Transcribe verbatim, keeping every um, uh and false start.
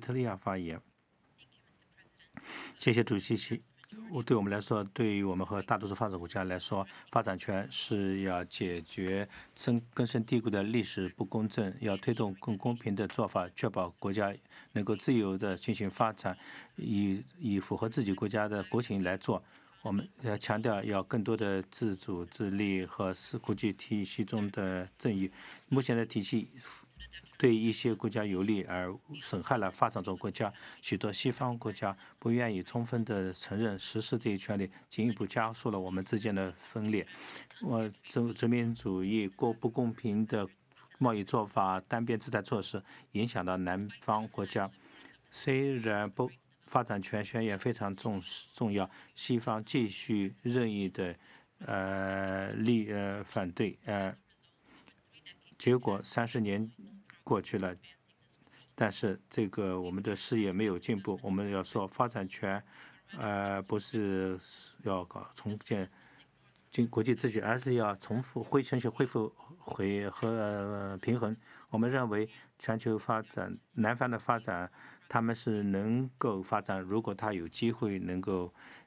特利亚发言。谢谢主席。我对我们来说，对于我们和大多数发展国家来说，发展权是要解决深根深蒂固的历史不公正，要推动更公平的做法，确保国家能够自由地进行发展，以以符合自己国家的国情来做。我们要强调要更多的自主自立和是国际体系中的正义。目前的体系对一些国家有利，而损害了发展中国家。许多西方国家不愿意充分地承认实施这一权利，进一步加速了我们之间的分裂。我殖殖民主义过不公平的贸易做法、单边制裁措施，影响到南方国家。虽然不发展权宣言非常重重要，西方继续任意的呃立呃反对呃，结果三十年过去了，但是这个我们的事业没有进步。我们要说发展权，呃，不是要搞重建经国际秩序，而是要重复恢重新恢复回和、呃、平衡。我们认为全球发展南方的发展，他们是能够发展，如果他有机会能够